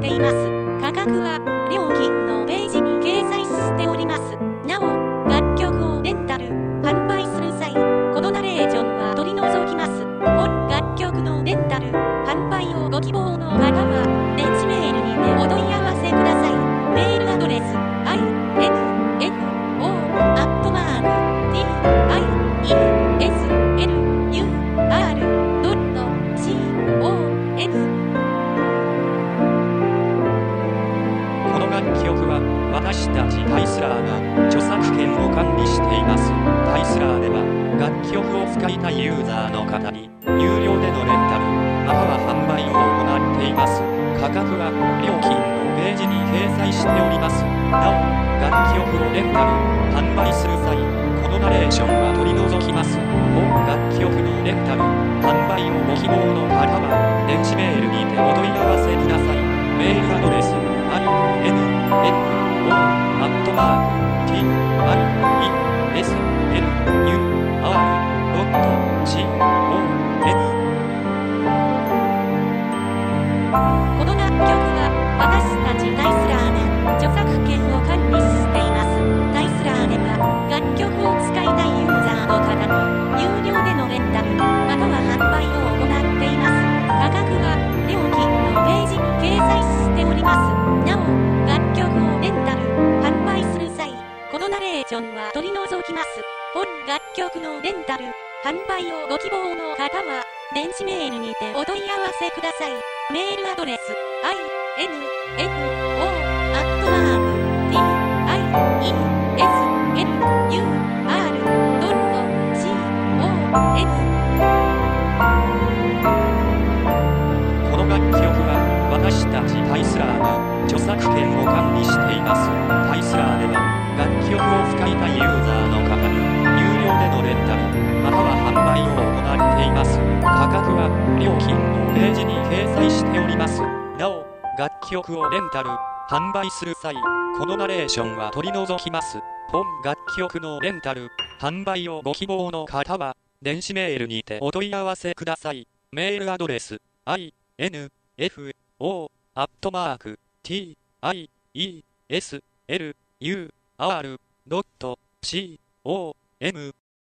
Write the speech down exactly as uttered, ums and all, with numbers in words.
っています。価格は料金のページに掲載しております。なお、楽曲をレンタル、販売する際、このナレーションは取り除きます。本楽曲のレンタル、販売をご希望の方は、電子メールにてお問い合わせください。メールアドレス、アイエヌエフオー アットマーク、ティーアイイーエスエルユーアール ドット シーオーエム。 この楽曲は私たちタイスラーが著作権を管理しています。タイスラーでは楽曲を使いたいユーザーの方に有料でのレンタルまたは販売を行っています。価格は料金のページに掲載しております。なお、楽曲をレンタル販売する際、このナレーションは取り除きます。本楽曲のレンタル販売をご希望の方は電子メールにてお問い合わせください。メールアドレス アイエヌエフオー アットマーク ティーアイイーエスエルユーアール ドット シーオーエム。 この楽曲は私たちタイスラーが著作権を管理しています。タイスラーでは楽曲を使いたいユーザーの方に有料でのレンタルまたは販売を行っています。価格は料金のページに掲載しております。なお、楽曲をレンタル販売する際、このナレーションは取り除きます。本楽曲のレンタル販売をご希望の方は電子メールにてお問い合わせください。メールアドレス アイエヌエフオー アットマーク ティーアイイーエスエルユーアール ドット シーオーエム。 この楽曲は私たちタイスラーが著作権を管理しています。タイスラーでは楽曲を使いたいユーザーの方に有料でのレンタルまたは販売を行っています。価格は料金のページに掲載しております。なお、楽曲をレンタル販売する際、このナレーションは取り除きます。本楽曲のレンタル販売をご希望の方は電子メールにてお問い合わせください。メールアドレス アイエヌエフオー アットマーク ティーアイイーエスエルユーアール ドット シーオーエム